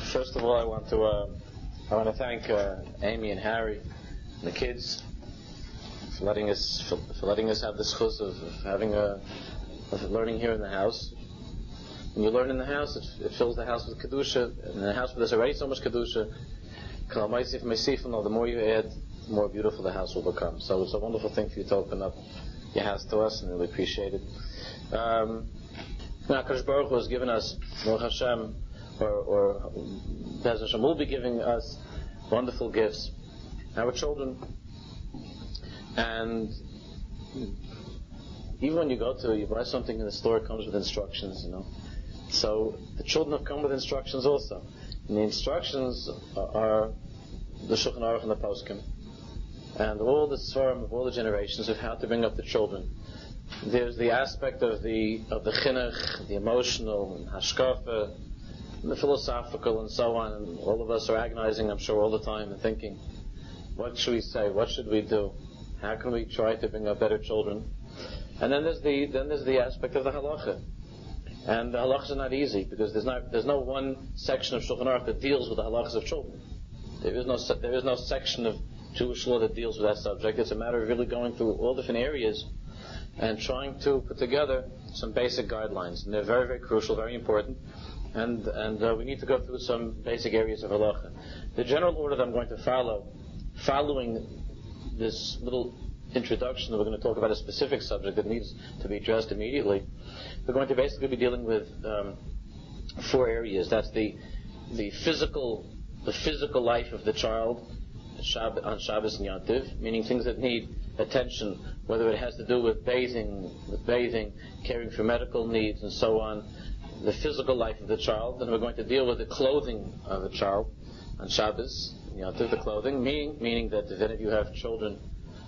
First of all, I want to thank Amy and Harry and the kids for letting us have the schus of learning here in the house. When you learn in the house, it fills the house with kedusha. In the house where there's already so much kedusha, the more you add, the more beautiful the house will become. So it's a wonderful thing for you to open up your house to us, and really appreciate it. HaKadosh Baruch Hu has given us, Baruch Hashem, or Bez Hashem will be giving us wonderful gifts, our children. And even when you buy something in the store, it comes with instructions, So the children have come with instructions also. And the instructions are the Shulchan Aruch and the Poskim. And all the Sfarim of all the generations of how to bring up the children. There's the aspect of the chinuch, the emotional, and hashkafa, and the philosophical, and so on. And all of us are agonizing, I'm sure, all the time and thinking, what should we say? What should we do? How can we try to bring up better children? And then there's the aspect of the halacha. And the halachas are not easy because there's no one section of Shulchan Aruch that deals with the halachas of children. There is no section of Jewish law that deals with that subject. It's a matter of really going through all different areas and trying to put together some basic guidelines. And they're very, very crucial, very important. And we need to go through some basic areas of halacha. The general order that I'm going to following this little introduction, we're going to talk about a specific subject that needs to be addressed immediately. We're going to basically be dealing with 4 areas. That's the physical life of the child on Shabbos and Yantiv, meaning things that need attention, whether it has to do with bathing, caring for medical needs, and so on. The physical life of the child. Then we're going to deal with the clothing of the child on Shabbos and Yantiv, the clothing, meaning that if any of you have children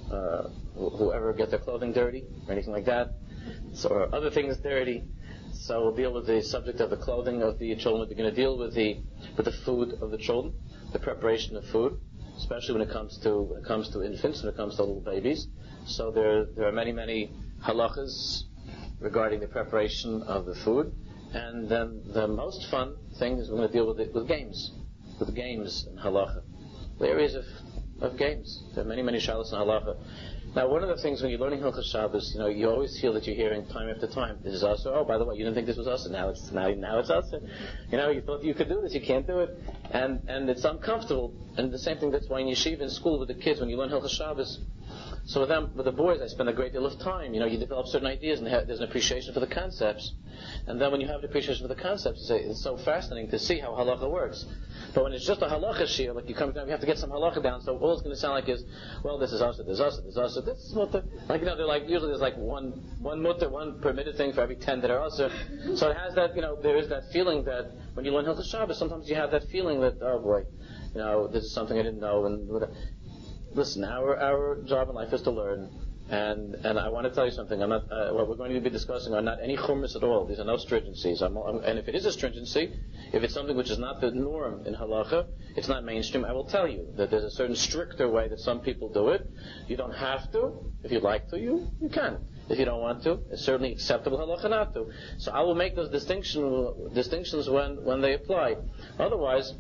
who ever get their clothing dirty or anything like that, or other things dirty. So we'll deal with the subject of the clothing of the children. We're going to deal with the food of the children, the preparation of food, especially when it comes to infants, when it comes to little babies. So there are many, many halachas regarding the preparation of the food. And then the most fun thing is we're going to deal with games and halacha, the areas of games. There are many, many shalos in halacha. Now, one of the things when you're learning Hilchos Shabbos, you always feel that you're hearing time after time, this is us, oh, by the way, you didn't think this was us, and now it's us. You thought you could do this, you can't do it. And it's uncomfortable. And the same thing, that's why in yeshiva in school with the kids, when you learn Hilchos Shabbos, so with the boys, I spend a great deal of time. You develop certain ideas, and there's an appreciation for the concepts. And then when you have an appreciation for the concepts, you say, it's so fascinating to see how halacha works. But when it's just a halacha shir, like you come down, you have to get some halacha down, so all it's going to sound like is, well, this is asa, this is asa, this is asa, this is mutter. They're like, usually there's like one mutter, one permitted thing for every 10 that are asa. So it has that, there is that feeling that when you learn Hilchos Shabbos, sometimes you have that feeling that, oh boy, this is something I didn't know, and listen, our job in life is to learn, and I want to tell you something. I'm not what we're going to be discussing are not any chumras at all. These are no stringencies. And if it is a stringency, if it's something which is not the norm in halacha, it's not mainstream, I will tell you that there's a certain stricter way that some people do it. You don't have to. If you'd like to, you can. If you don't want to, it's certainly acceptable halacha not to. So I will make those distinctions when they apply. Otherwise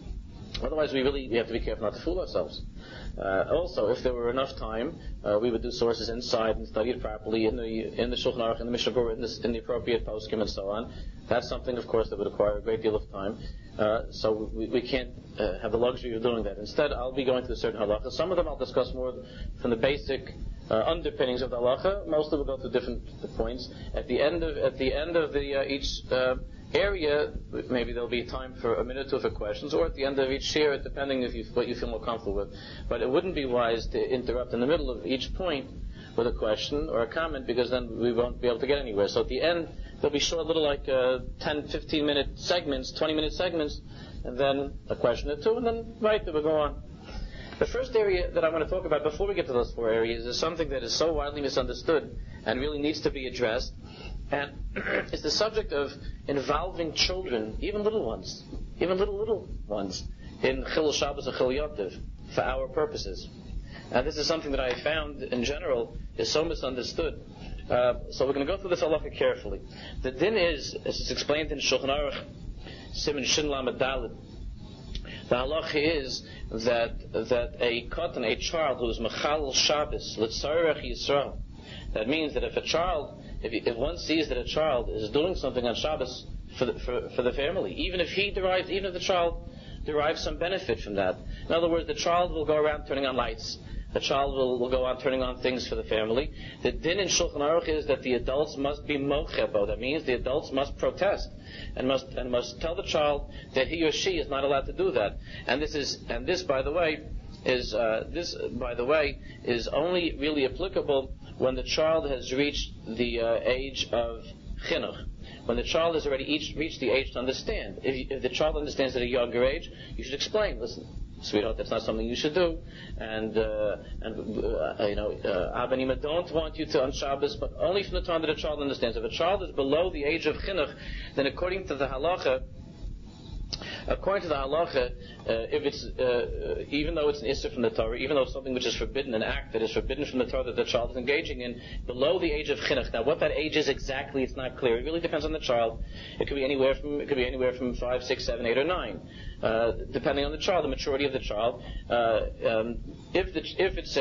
we have to be careful not to fool ourselves. Also, if there were enough time, we would do sources inside and study it properly in the Shulchan Aruch, in the Mishnah Berurah, in the appropriate poskim and so on. That's something, of course, that would require a great deal of time. So we can't have the luxury of doing that. Instead, I'll be going through certain halachas. Some of them I'll discuss more from the basic underpinnings of the halacha. Most of them will go through different points. At the end of each area, maybe there'll be time for a minute or two for questions, or at the end of each share, depending what you feel more comfortable with. But it wouldn't be wise to interrupt in the middle of each point with a question or a comment, because then we won't be able to get anywhere. So at the end, there'll be short little 10, 15-minute segments, 20-minute segments, and then a question or two, and then we'll go on. The first area that I want to talk about before we get to those 4 areas is something that is so widely misunderstood and really needs to be addressed. And it's the subject of involving children, even little ones, in Chilul Shabbos and Chilul Yantiv for our purposes. And this is something that I found in general is so misunderstood. So we're going to go through this halacha carefully. The din is, as it's explained in Shulchan Aruch, Siman Shin Lamed Daled, The halacha is that a katan, a child who is mechalel Shabbos, l'tzarech Yisrael, that means that if one sees that a child is doing something on Shabbos for the family, even if the child derives some benefit from that. In other words, the child will go around turning on lights. The child will go on turning on things for the family. The din in Shulchan Aruch is that the adults must be mochebo. That means the adults must protest and must tell the child that he or she is not allowed to do that. And this by the way is only really applicable when the child has reached the age of chinuch. When the child has already reached the age to understand. If the child understands at a younger age, you should explain. Listen, sweetheart, that's not something you should do. And Abba and Ima don't want you to on Shabbos, but only from the time that a child understands. If a child is below the age of chinuch, then according to the halacha, if it's even though it's an issur from the Torah, even though it's something which is forbidden, an act that is forbidden from the Torah that the child is engaging in, below the age of chinuch. Now, what that age is exactly, it's not clear. It really depends on the child. It could be anywhere from 5, 6, 7, 8, or 9, depending on the child, the maturity of the child. If it's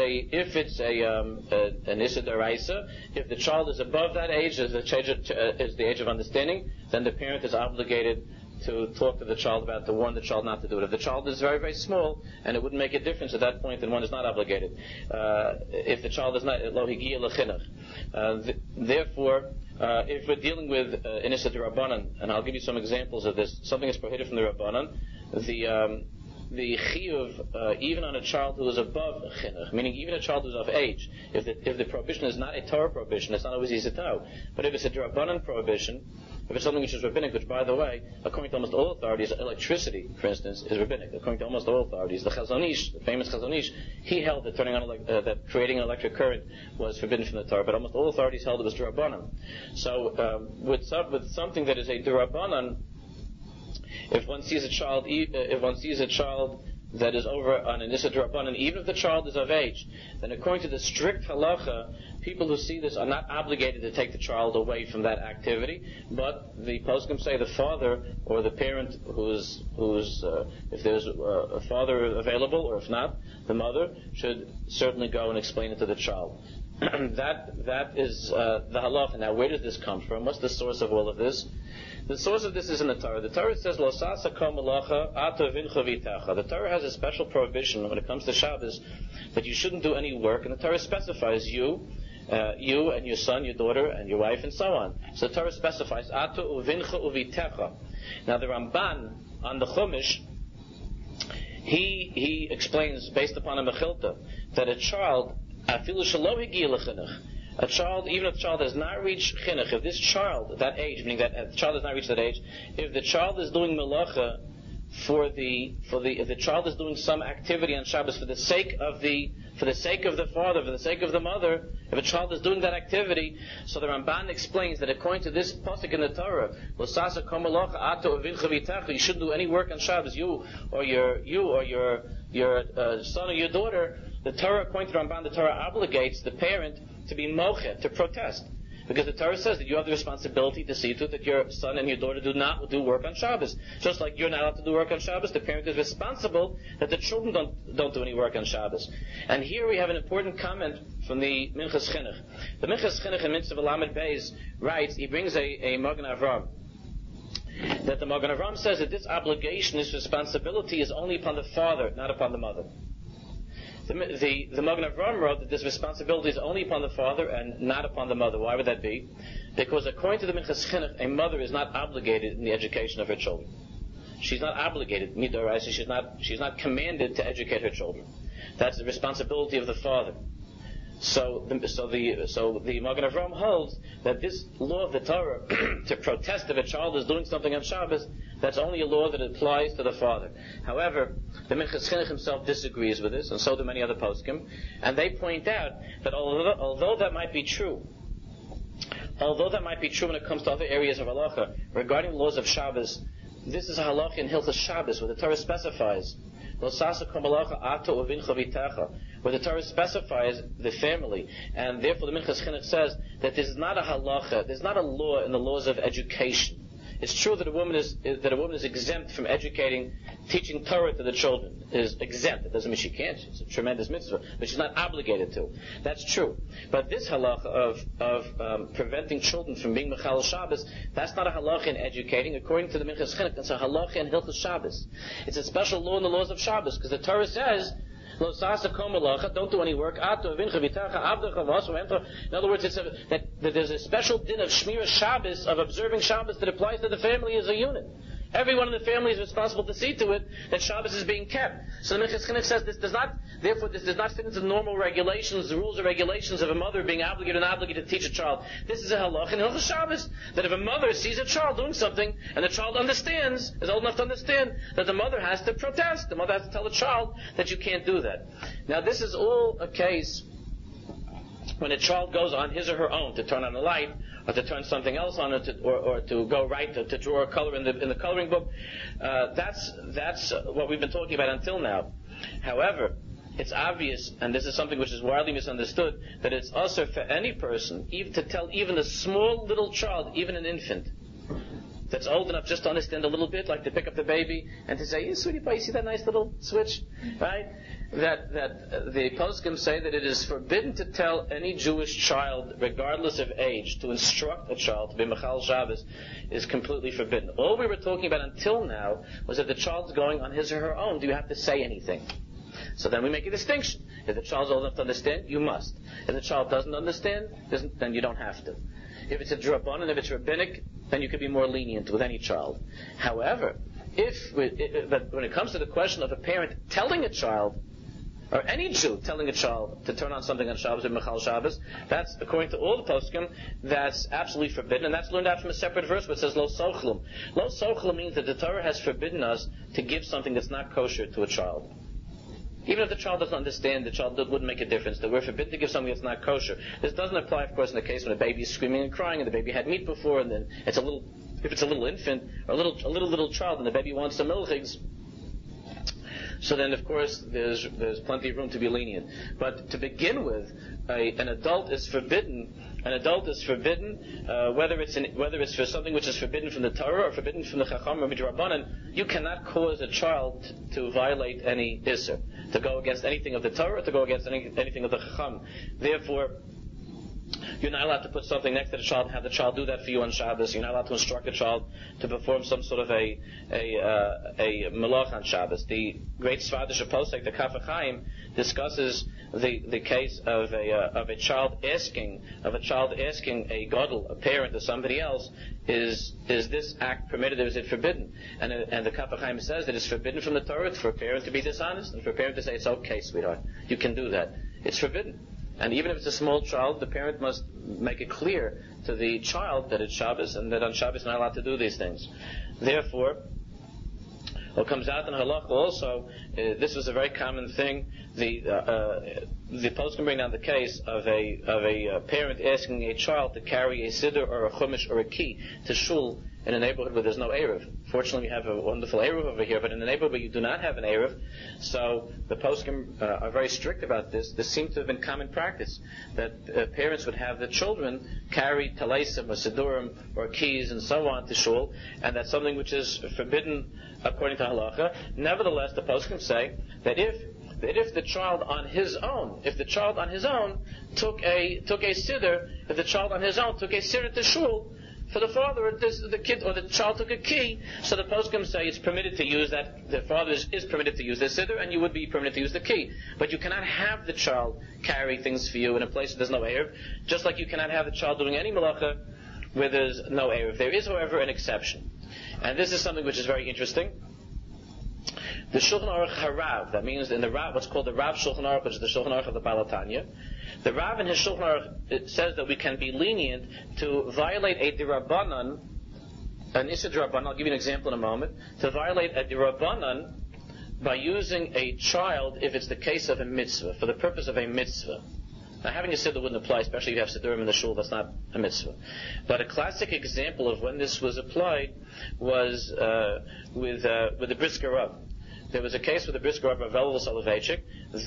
an issur d'oraisa, if the child is above that age, is the age of understanding, then the parent is obligated to talk to the child about, to warn the child not to do it. If the child is very, very small, and it wouldn't make a difference at that point, then one is not obligated. If the child is not lo higiya l'chinuch. Therefore, if we're dealing with an issur d'Rabbanan, and I'll give you some examples of this, something is prohibited from the Rabbanan, the chiyuv, even on a child who is above chinuch, meaning even a child who is of age, if the prohibition is not a Torah prohibition, it's not always easy to know. But if it's a Rabbanan prohibition, if it's something which is rabbinic, which, by the way, according to almost all authorities, electricity, for instance, is rabbinic. According to almost all authorities, the Chazon Ish, the famous Chazon Ish, he held that that creating an electric current was forbidden from the Torah, but almost all authorities held it was D'Rabbanan. So, with something that is a D'Rabbanan, if one sees a child that is over on an issur d'Rabbanan, even if the child is of age, then according to the strict halacha, people who see this are not obligated to take the child away from that activity, but the poskim say the father or the parent who's if there's a father available, or if not, the mother should certainly go and explain it to the child. That is the halacha. Now, where does this come from? What's the source of all of this? The source of this is in the Torah. The Torah says, "Lo sasa kol malacha ato vincha v'itacha." The Torah has a special prohibition when it comes to Shabbos that you shouldn't do any work, and the Torah specifies you and your son, your daughter, and your wife, and so on. So the Torah specifies ato uvincha uvitecha. Now the Ramban on the Chumash, he explains based upon a mechilta that a child afilu shelo higiya l'chinuch. A child, even if the child has not reached chinuch, if this child, that age, meaning that the child has not reached that age, if the child is doing melacha if the child is doing some activity on Shabbos for the sake of the father, for the sake of the mother, if a child is doing that activity, so the Ramban explains that according to this pasuk in the Torah, "L'sasa kol malacha ato uvincha v'itacha," you shouldn't do any work on Shabbos, you or your son or your daughter. The Torah, according to Ramban, the Torah obligates the parent to be mochet, to protest. Because the Torah says that you have the responsibility to see to it that your son and your daughter do not do work on Shabbos. Just like you're not allowed to do work on Shabbos, the parent is responsible that the children don't do any work on Shabbos. And here we have an important comment from the Minchas Chinuch. The Minchas Chinuch in Mitzvah Lamed Beis writes, he brings a Magen Avram, that the Magen Avram says that this obligation, this responsibility is only upon the father, not upon the mother. The Magen Avram wrote that this responsibility is only upon the father and not upon the mother. Why would that be? Because according to the Minchas Chinuch, a mother is not obligated in the education of her children. She's not obligated, she's not commanded to educate her children. That's the responsibility of the father. So the Magen Avram holds that this law of the Torah to protest if a child is doing something on Shabbos, that's only a law that applies to the father. However, the Minchas Chinuch himself disagrees with this, and so do many other poskim, and they point out that although that might be true when it comes to other areas of halacha regarding laws of Shabbos, this is a halacha in Hilchos Shabbos where the Torah specifies where the Torah specifies the family, and therefore the Minchas Chinuch says that there's not a halacha, there's not a law in the laws of education. It's true that a woman is exempt from educating teaching Torah to the children is exempt. It doesn't mean she can't. It's a tremendous mitzvah, but she's not obligated to. That's true. But this halacha of preventing children from being Mechal Shabbos, that's not a halacha in educating. According to the Minchas Chinuch, that's a halacha in Hilchos Shabbos. It's a special law in the laws of Shabbos, because the Torah says, don't do any work. In other words, it's that there's a special din of Shmira Shabbos, of observing Shabbos, that applies to the family as a unit. Everyone in the family is responsible to see to it that Shabbos is being kept. So the Minchas Chinuch says this does not fit into the normal regulations, the rules or regulations of a mother being obligated to teach a child. This is a halach in Hilchos Shabbos, that if a mother sees a child doing something, and the child is old enough to understand, that the mother has to protest. The mother has to tell the child that you can't do that. Now this is all a case when a child goes on his or her own to turn on a light, or to turn something else on, or to go right, to draw a color in the coloring book. That's what we've been talking about until now. However, it's obvious, and this is something which is widely misunderstood, that it's also for any person, even to tell even a small little child, even an infant, that's old enough just to understand a little bit, like to pick up the baby and to say, "Yeah, sweetie pie, you see that nice little switch?" Right? That the poskim say that it is forbidden to tell any Jewish child, regardless of age, to instruct a child to be Mechal Shabbos, is completely forbidden. All we were talking about until now was that the child's going on his or her own. Do you have to say anything? So then we make a distinction. If the child's old enough to understand, you must. If the child doesn't understand, then you don't have to. If it's a drabanan, if it's rabbinic, then you could be more lenient with any child. However, but when it comes to the question of a parent telling a child, or any Jew telling a child to turn on something on Shabbos or Mechal Shabbos, that's, according to all the poskim, that's absolutely forbidden, and that's learned out from a separate verse where it says, Lo Sochlum. Lo Sochlum means that the Torah has forbidden us to give something that's not kosher to a child. Even if the child doesn't understand, the child wouldn't make a difference. That we're forbidden to give something that's not kosher. This doesn't apply, of course, in the case when a baby is screaming and crying, and the baby had meat before, and then if it's a little infant, or a little child, and the baby wants some milchigs, so then, of course, there's plenty of room to be lenient. But to begin with, an adult is forbidden. Whether it's for something which is forbidden from the Torah or forbidden from the Chacham or Midrabanan. You cannot cause a child to violate any Isser, to go against anything of the Torah, or to go against anything of the Chacham. Therefore, you're not allowed to put something next to the child and have the child do that for you on Shabbos. You're not allowed to instruct the child to perform some sort of a melach on Shabbos. The great Svardish Posek, the Kaf HaChaim, discusses the case of a child asking a gadol, a parent, or somebody else, is this act permitted or is it forbidden? And the Kaf HaChaim says that it's forbidden from the Torah. It's for a parent to be dishonest, and for a parent to say, "It's okay, sweetheart, you can do that." It's forbidden. And even if it's a small child, the parent must make it clear to the child that it's Shabbos, and that on Shabbos you're not allowed to do these things. Therefore, what comes out in Halacha also, this was a very common thing. The post can bring down the case of a parent asking a child to carry a siddur or a chumash or a key to shul in a neighborhood where there's no Eruv. Fortunately, we have a wonderful Eruv over here, but in a neighborhood where you do not have an Eruv, so the poskim are very strict about this. This seems to have been common practice, that parents would have the children carry talaisim or siddurim or keys and so on to shul, and that's something which is forbidden according to halacha. Nevertheless, the poskim say that if the child on his own took a siddur, if the child on his own took a siddur to shul, for the father, the kid or the child took a key, so the poskim say it's permitted to use that. The father is permitted to use the siddur, and you would be permitted to use the key. But you cannot have the child carry things for you in a place where there's no eruv, just like you cannot have the child doing any malacha where there's no eruv. There is, however, an exception, and this is something which is very interesting. The Shulchan Aruch Harav, that means in the Rav, what's called the Rav Shulchan Aruch, which is the Shulchan Aruch of the Baal HaTanya, the Rav in his Shulchan Aruch, it says that we can be lenient to violate a dirabanan, an issa dirabanan. I'll give you an example in a moment. To violate a dirabanan by using a child if it's the case of a mitzvah, for the purpose of a mitzvah. Now, having a siddur wouldn't apply, especially if you have siddurim in the shul. That's not a mitzvah. But a classic example of when this was applied was with the Brisker Rav. There was a case with the Brisker Rav Ravel Soloveitchik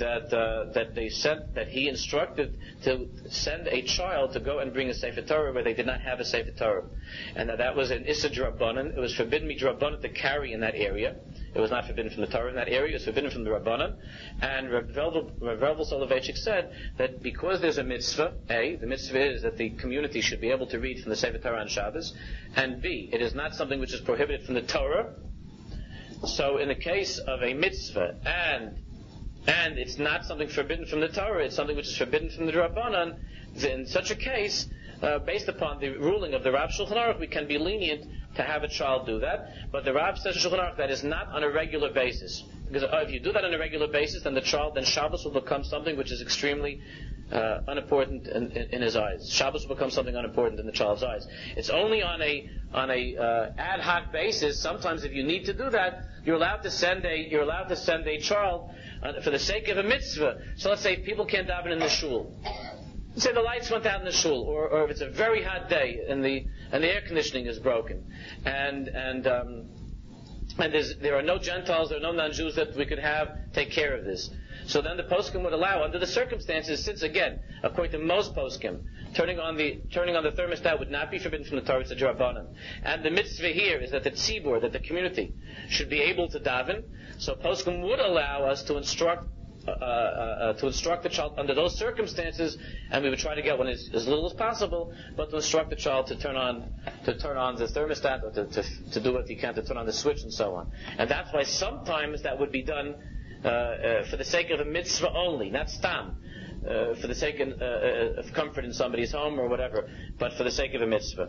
that he instructed to send a child to go and bring a Sefer Torah where they did not have a Sefer Torah, and that was an Issa Drabanan. It was forbidden Midrabanan to carry in that area. It was not forbidden from the Torah in that area. It was forbidden from the Rabbanan. And Rav Velvel Soloveitchik said that because there's a mitzvah, A, the mitzvah is that the community should be able to read from the Sefer Torah on Shabbos, and B, it is not something which is prohibited from the Torah. So in the case of a mitzvah and it's not something forbidden from the Torah, it's something which is forbidden from the Rabbanan, then in such a case, based upon the ruling of the Rav Shulchan Aruch, we can be lenient to have a child do that. But the Rav says in Shulchan Aruch that is not on a regular basis. Because if you do that on a regular basis, then then Shabbos will become something which is extremely unimportant in his eyes. Shabbos will become something unimportant in the child's eyes. It's only on a ad hoc basis. Sometimes, if you need to do that, you're allowed to send a child for the sake of a mitzvah. So let's say people can't daven in the shul. Say the lights went out in the shul, or if it's a very hot day and the air conditioning is broken, and there are no Gentiles, there are no non-Jews that we could have take care of this. So then the poskim would allow, under the circumstances, since again, according to most poskim, turning on the thermostat would not be forbidden from the Torah, it's a Drabanan. And the mitzvah here is that the tzibur, that the community, should be able to daven. So poskim would allow us to instruct the child under those circumstances, and we would try to get one as little as possible, but to instruct the child to turn on the thermostat, or to do what he can to turn on the switch and so on. And that's why sometimes that would be done for the sake of a mitzvah only, not stam, for the sake of comfort in somebody's home or whatever, but for the sake of a mitzvah.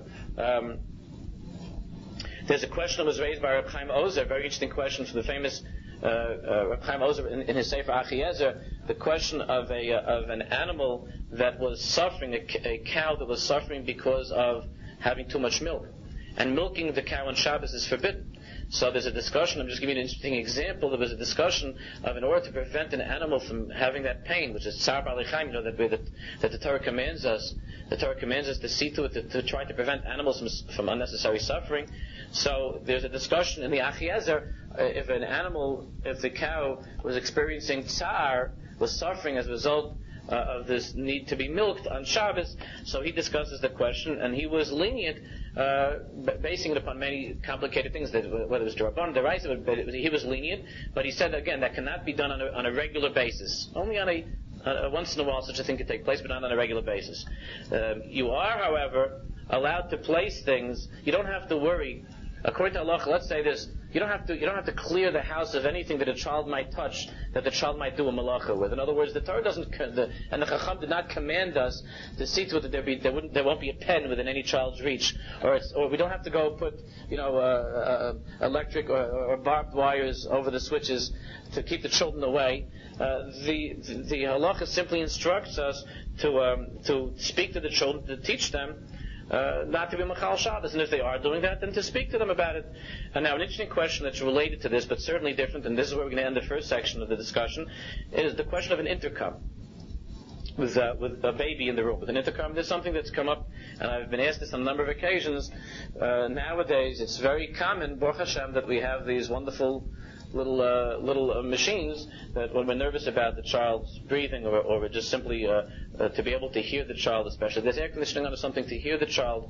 There's a question that was raised by Reb Chaim Ozer, a very interesting question from the famous Reb Chaim Ozer in his Sefer Achiezer, the question of an animal that was suffering, a cow that was suffering because of having too much milk. And milking the cow on Shabbos is forbidden. So there's a discussion, I'm just giving you an interesting example, there was a discussion of in order to prevent an animal from having that pain, which is Tsar B'alei Chaim, that the Torah commands us to see to it, to try to prevent animals from unnecessary suffering. So there's a discussion in the Achiezer, if the cow was experiencing tsar, was suffering as a result of this need to be milked on Shabbos, so he discusses the question, and he was lenient, basing it upon many complicated things, whether it was D'Rabbanan, D'Oraisa, but he was lenient, but he said, again, that cannot be done on a regular basis. Only on a once in a while such a thing could take place, but not on a regular basis. You are, however, allowed to place things, you don't have to worry. According to Allah, let's say this: you don't have to clear the house of anything that a child might touch, that the child might do a malacha with. In other words, the Torah and the Chacham did not command us to see to it that there won't be a pen within any child's reach, or we don't have to go put electric or barbed wires over the switches to keep the children away. The halacha simply instructs us to speak to the children, to teach them not to be Machal Shabbos, and if they are doing that, then to speak to them about it. And now an interesting question that's related to this, but certainly different, and this is where we're going to end the first section of the discussion, is the question of an intercom. With a baby in the room. With an intercom, there's something that's come up, and I've been asked this on a number of occasions. Nowadays, it's very common, Baruch Hashem, that we have these wonderful little machines that when we're nervous about the child's breathing or just simply to be able to hear the child, especially. There's air conditioning on or something to hear the child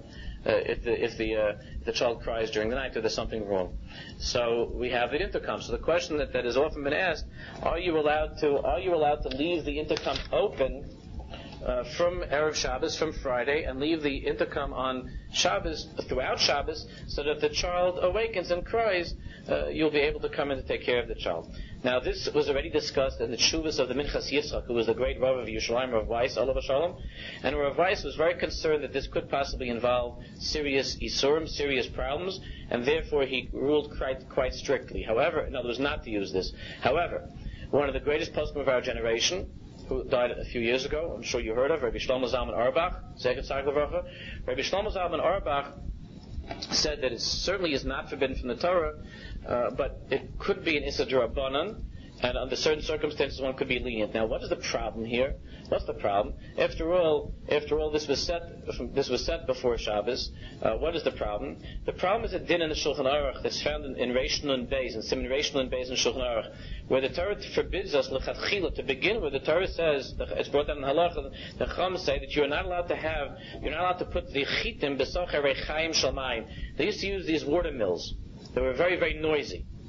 if the child cries during the night or there's something wrong. So we have the intercom. So the question that has often been asked, are you allowed to leave the intercom open from Erev Shabbos, from Friday, and leave the intercom on Shabbos, throughout Shabbos, so that if the child awakens and cries, you'll be able to come in to take care of the child. Now, this was already discussed in the Tshuvas of the Minchas Yitzchak, who was the great Rav of Yerushalayim, Rav Weiss, Olav Shalom, and Rav Weiss was very concerned that this could possibly involve serious isurim, serious problems, and therefore he ruled quite strictly. However, in other words, not to use this. However, one of the greatest poskim of our generation, who died a few years ago, I'm sure you heard of, Rabbi Shlomo Zalman Auerbach, Zecher Tzaddik Levracha. Rabbi Shlomo Zalman Auerbach said that it certainly is not forbidden from the Torah, but it could be an Issa D'Rabbanan, and under certain circumstances one could be lenient. Now, what is the problem here? What's the problem? After all, this was set before Shabbos. What is the problem? The problem is a din in the Shulchan Aruch that's found in Reish Nun Beis, in Siman Reish Nun Beis in Shulchan Aruch, where the Torah forbids us lechatchila to begin with. The Torah says, it's brought down in Halacha, the Chum say that you're not allowed to put the chitim b'socher rechaim shalmayim. They used to use these water mills. They were very, very noisy.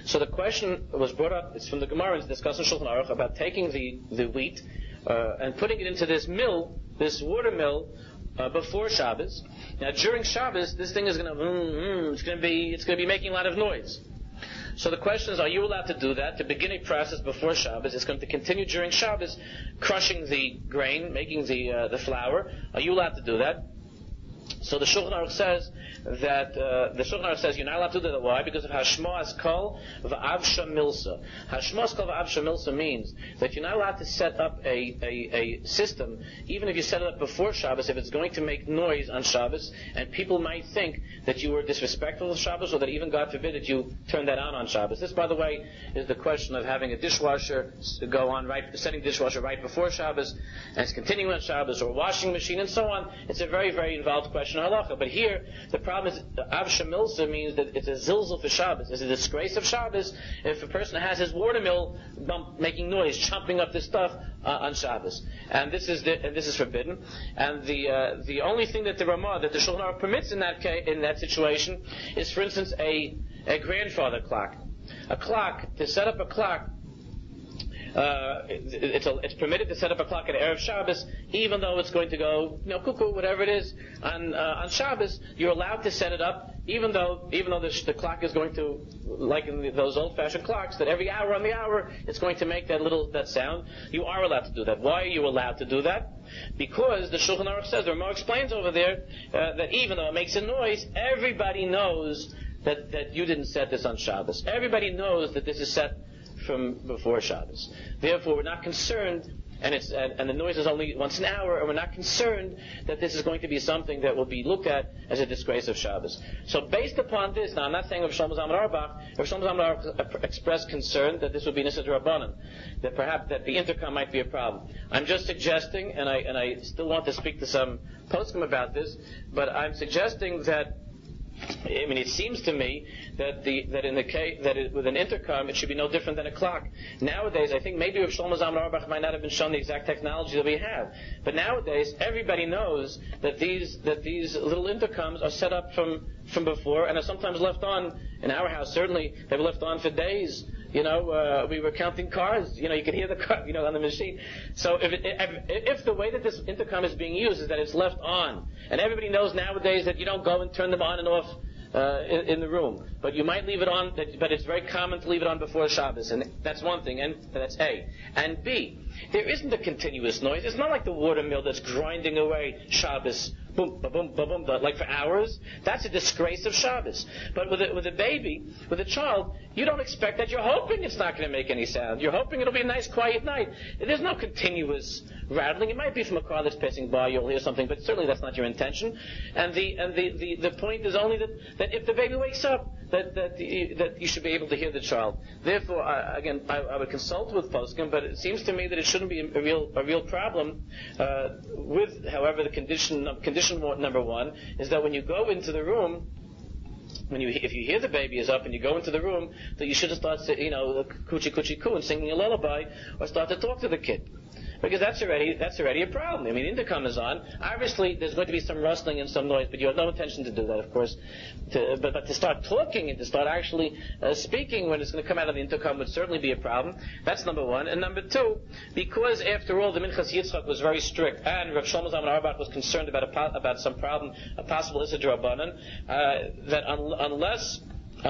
So the question was brought up, it's from the Gemara, it's discussed in Shulchan Aruch, about taking the wheat and putting it into this mill, this water mill, before Shabbos. Now during Shabbos, this thing is going to, it's going to be making a lot of noise. So the question is, are you allowed to do that, to begin a process before Shabbos? It's going to continue during Shabbos, crushing the grain, making the flour. Are you allowed to do that? So the Shulchan Aruch says that you're not allowed to do that. Why? Because of Hashmoas Kol v'Avsha Milsa. Hashmoas Kol v'Avsha Milsa means that you're not allowed to set up a system, even if you set it up before Shabbos, if it's going to make noise on Shabbos, and people might think that you were disrespectful of Shabbos, or that even, God forbid, that you turn that on Shabbos. This, by the way, is the question of having a dishwasher go on setting dishwasher right before Shabbos, and it's continuing on Shabbos, or a washing machine, and so on. It's a very, very involved question of halacha. But here, the problem is, Avsha Milsa means that it's a zilzal for Shabbos. It's a disgrace of Shabbos if a person has his water mill making noise, chomping up this stuff on Shabbos. And this is forbidden. And the only thing that the Ramah, that the Shulchan Aruch permits in that situation, is, for instance, a grandfather clock. A clock, to set up a clock, it's permitted to set up a clock at Erev Shabbos, even though it's going to go, cuckoo, whatever it is, on Shabbos. You're allowed to set it up, even though the clock is going to, like in those old-fashioned clocks, that every hour on the hour it's going to make that sound. You are allowed to do that. Why are you allowed to do that? Because the Shulchan Aruch says, the Ramah explains over there, that even though it makes a noise, everybody knows that you didn't set this on Shabbos. Everybody knows that this is set from before Shabbos. Therefore, we're not concerned, and the noise is only once an hour, and we're not concerned that this is going to be something that will be looked at as a disgrace of Shabbos. So based upon this, now I'm not saying Rav Shlomo Zalman Auerbach, Rav Shlomo Zalman Auerbach expressed concern that this would be Nisa D'Rabbanan, that perhaps that the intercom might be a problem. I'm just suggesting, and I still want to speak to some poskim about this, but I'm suggesting that, it seems to me that with an intercom it should be no different than a clock. Nowadays, I think maybe Rav Shlomo Zalman Auerbach might not have been shown the exact technology that we have, but nowadays everybody knows that these little intercoms are set up from before and are sometimes left on. In our house, certainly they were left on for days. We were counting cars. You could hear the car, on the machine. So if the way that this intercom is being used is that it's left on, and everybody knows nowadays that you don't go and turn them on and off in the room, but you might leave it on. But it's very common to leave it on before Shabbos, and that's one thing. And that's A. And B, there isn't a continuous noise. It's not like the water mill that's grinding away Shabbos. Boom, ba-boom, ba-boom, like for hours. That's a disgrace of Shabbos. But with a baby, with a child, you don't expect that. You're hoping it's not going to make any sound. You're hoping it'll be a nice, quiet night. There's no continuous rattling. It might be from a car that's passing by, you'll hear something, but certainly that's not your intention. And the point is only that if the baby wakes up, that you should be able to hear the child. Therefore, I would consult with poskim, but it seems to me that it shouldn't be a real problem. However, the condition number one is that when you go into the room, if you hear the baby is up and you go into the room, that you shouldn't start coochie coochie coo and singing a lullaby, or start to talk to the kid. Because that's already a problem. The intercom is on. Obviously, there's going to be some rustling and some noise, but you have no intention to do that, of course. But to start talking and to start actually speaking when it's going to come out of the intercom would certainly be a problem. That's number one. And number two, because after all, the Minchas Yitzchak was very strict, and Rav Shlomo Zalman Auerbach was concerned about some problem, a possible Issa D'Rabbanan, that unless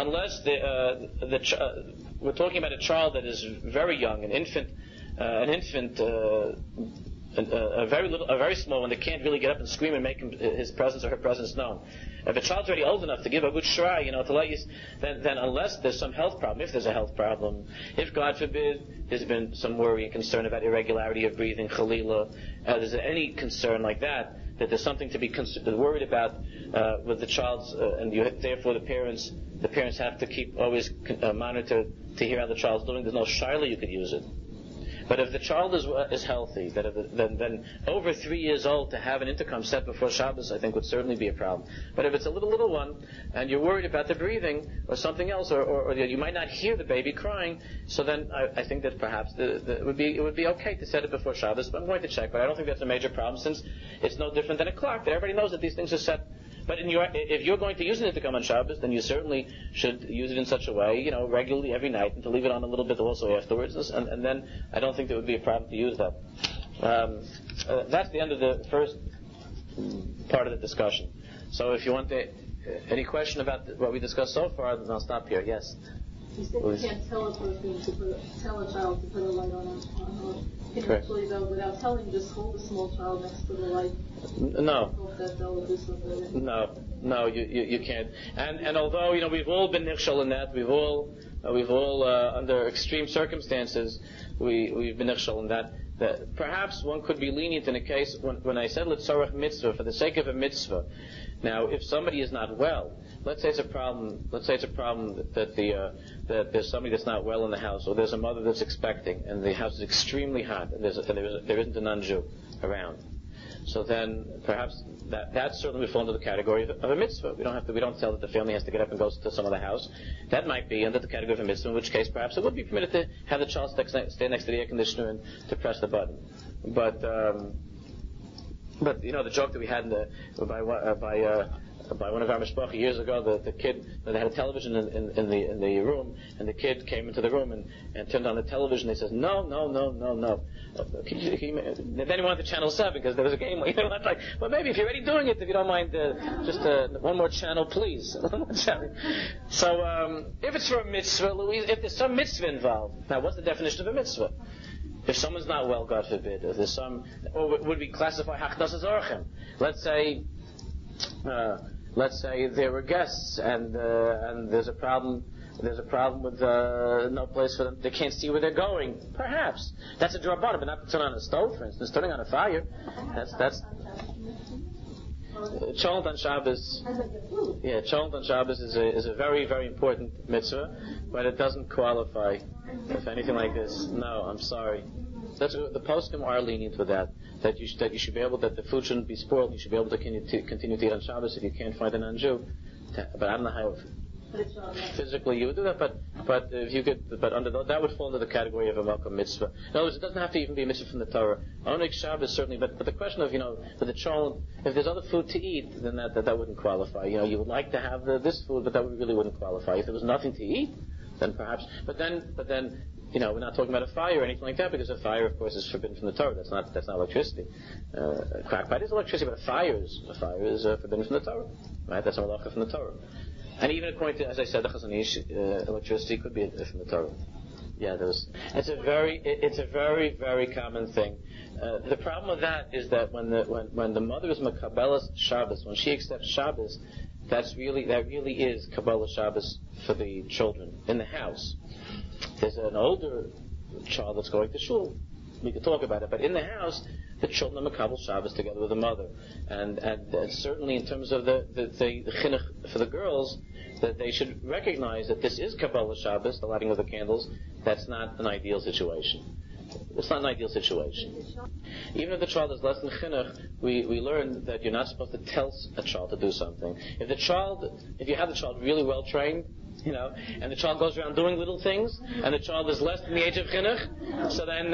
we're talking about a child that is very young, an infant, a very small one that can't really get up and scream and make his presence or her presence known. If a child's already old enough to give a good shrai, to let you, then unless there's some health problem, if there's a health problem, if God forbid there's been some worry and concern about irregularity of breathing, chalila, there's any concern like that there's something to be worried about with the child's, and therefore the parents have to keep always monitor to hear how the child's doing. There's no shaila you could use it. But if the child is healthy, then over 3 years old to have an intercom set before Shabbos, I think would certainly be a problem. But if it's a little one, and you're worried about the breathing or something else, or you might not hear the baby crying, so then I think that perhaps it would be okay to set it before Shabbos. But I'm going to check, but I don't think that's a major problem, since it's no different than a clock. That everybody knows that these things are set But if you're going to use an intercom on Shabbos, then you certainly should use it in such a way, regularly every night, and to leave it on a little bit also afterwards. And then I don't think there would be a problem to use that. That's the end of the first part of the discussion. So if you want any question about what we discussed so far, then I'll stop here. Yes? You said you can't tell a person tell a child to put a light on her. Can actually, though, without telling, just hold a small child next to the light? No. Hope that they'll do something. No, you can't. And although, we've all been nichshel in that, we've all under extreme circumstances, we've been nichshel in that perhaps one could be lenient in a case when I said l'tzorach mitzvah, for the sake of a mitzvah. Now, if somebody is not well, let's say it's a problem that there's somebody that's not well in the house, or there's a mother that's expecting, and the house is extremely hot, and there isn't a non-Jew around. So then, perhaps that certainly would fall into the category of a mitzvah. We don't tell that the family has to get up and go to some other house. That might be under the category of a mitzvah, in which case perhaps it would be permitted to have the child stay next to the air conditioner and to press the button. But the joke that we had by one of our mishpacha years ago, the kid, they had a television in the room, and the kid came into the room and turned on the television. They says, no. Then he wanted the channel 7 because there was a game. Like, well, maybe if you're already doing it, if you don't mind, just one more channel, please. So if it's for a mitzvah, Louise, if there's some mitzvah involved, now what's the definition of a mitzvah? If someone's not well, God forbid, if there's or would we classify hachdasas orchim? Let's say there were guests and there's a problem with no place for them. They can't see where they're going. Perhaps that's a drabanan, but not to turn on a stove, for instance. Turning on a fire. That's Cholent on Shabbos. Yeah, Cholent on Shabbos is a very, very important mitzvah, but it doesn't qualify if anything like this. No, I'm sorry. The poskim are lenient with that. That you should be able, that the food shouldn't be spoiled. You should be able to continue to eat on Shabbos if you can't find a non-Jew. But I don't know how physically you would do that. But if you could, that would fall into the category of a malkum mitzvah. In other words, it doesn't have to even be a mitzvah from the Torah. Oneg Shabbos certainly, but the question of with the child, if there's other food to eat, then that wouldn't qualify. You would like to have this food, but that really wouldn't qualify. If there was nothing to eat, then perhaps. But then. We're not talking about a fire or anything like that, because a fire, of course, is forbidden from the Torah. That's not electricity. Crackpot is electricity, but a fire is forbidden from the Torah. Right? That's a malacha from the Torah. And even according to, as I said, the Chazon Ish, electricity could be from the Torah. Yeah, it's a very, very common thing. The problem with that is that when the mother is makabelas Shabbos, when she accepts Shabbos, that really is Kabbalah Shabbos for the children in the house. There's an older child that's going to shul. We could talk about it, but in the house, the children are makabel Shabbos together with the mother, and certainly in terms of the chinuch for the girls, that they should recognize that this is Kabbalah Shabbos, the lighting of the candles. That's not an ideal situation. It's not an ideal situation. Even if the child is less than chinuch, we learn that you're not supposed to tell a child to do something. If you have the child really well trained, and the child goes around doing little things, and the child is less than the age of chinuch, so then,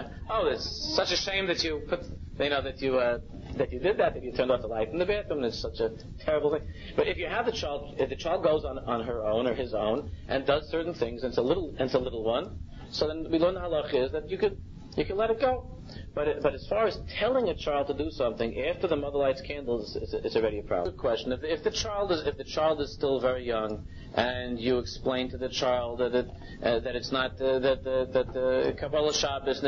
it's such a shame that you put, that you did that you turned off the light in the bathroom, and it's such a terrible thing. But if the child goes on her own or his own and does certain things, and it's a little one, so then we learn the halach is that you can let it go. But as far as telling a child to do something after the mother lights candles, it's already a problem. Good question. If the child is still very young, and you explain to the child that it's not that Kabbalah Shabbos,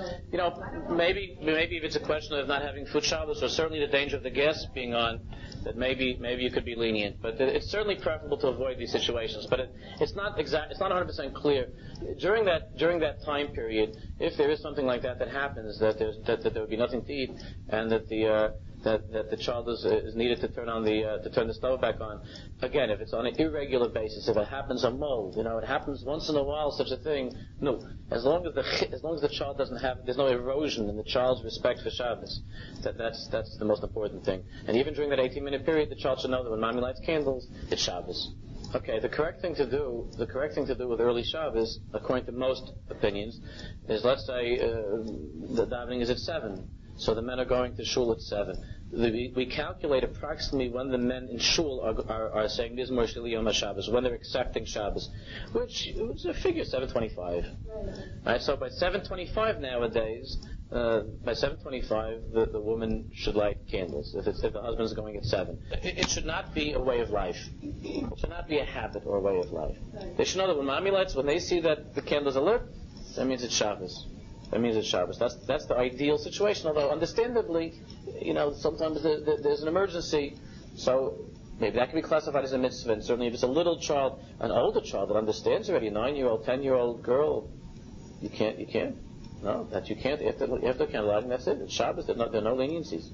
maybe if it's a question of not having food Shabbos, or certainly the danger of the gas being on, that maybe you could be lenient. But it's certainly preferable to avoid these situations. But it's not 100% clear during that time period. If there is something like that happens, that there would be nothing to eat, and that the child is needed to turn the stove back on. Again, if it's on an irregular basis, if it happens a mold, it happens once in a while, such a thing. No, as long as the child there's no erosion in the child's respect for Shabbos. That's the most important thing. And even during that 18-minute period, the child should know that when mommy lights candles, it's Shabbos. Okay, the correct thing to do with early Shabbos, according to most opinions, is, let's say the davening is at 7. So the men are going to shul at 7. we calculate approximately when the men in shul are saying Mizmor Shel Yom HaShabbos, when they're accepting Shabbos, which is a figure 7:25. Right. So by 7:25 nowadays, by 7:25, the woman should light candles. If the husband is going at 7, it should not be a way of life. It should not be a habit or a way of life. They should know that when mommy lights, when they see that the candles are lit, that means it's Shabbos. That means it's Shabbos. That's the ideal situation. Although, understandably, sometimes there's an emergency, so maybe that can be classified as a mitzvah. And certainly, if it's a little child, an older child that understands already, a 9-year-old, 10-year-old girl, you can't. No, that you can't. After candlelighting, that's it. It's Shabbos. There are no leniencies.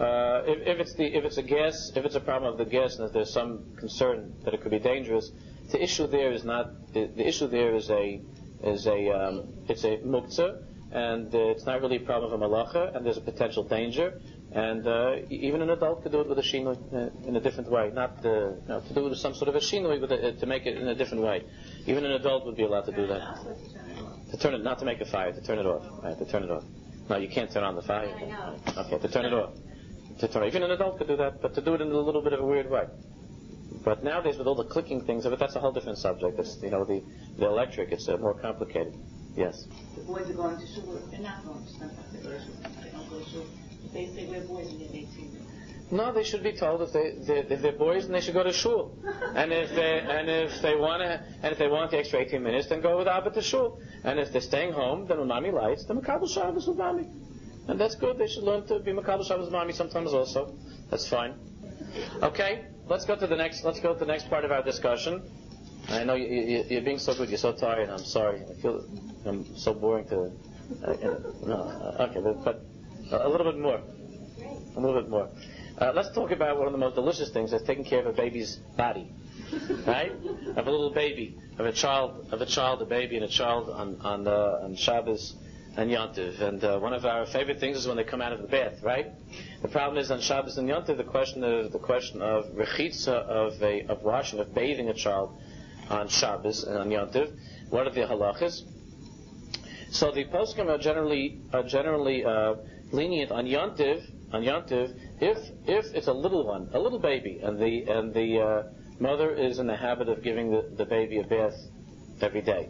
If it's a problem of the gas, and if there's some concern that it could be dangerous, the issue there is not. The issue there is it's a muktzah. And it's not really a problem of a malacha, and there's a potential danger. And even an adult could do it with a shinui in a different way, not to do it with some sort of a shinui, but to make it in a different way. Even an adult would be allowed to do that. To turn it, not to make a fire, to turn it off. Right, to turn it off. No, you can't turn on the fire. Okay, to turn it off. Even an adult could do that, but to do it in a little bit of a weird way. But nowadays, with all the clicking things of it, that's a whole different subject. It's the electric. It's more complicated. Yes. The boys are going to shul. They're not going to shul. They don't go to shul. They say we're boys and they're 18. No, they should be told if they're boys, then they should go to shul. And if they want the extra 18 minutes, then go with Abba to shul. And if they're staying home, then when mommy lights, then Makabel Shabbos with mommy. And that's good. They should learn to be Makabel Shabbos with mommy sometimes also. That's fine. Okay, let's go to the next part of our discussion. I know you're being so good. You're so tired. I'm sorry. I feel I'm so boring to. Okay, but a little bit more. A little bit more. Let's talk about one of the most delicious things: that's taking care of a baby's body, right? Of a little baby, of a child, a baby, and a child on Shabbos and Yontiv. And one of our favorite things is when they come out of the bath, right? The problem is on Shabbos and Yontiv, the question of rechitza, of washing, of bathing a child on Shabbos and on Yontiv. What are the halachas? So the poskim are generally lenient on Yontiv if it's a little one, a little baby, and the mother is in the habit of giving the baby a bath every day.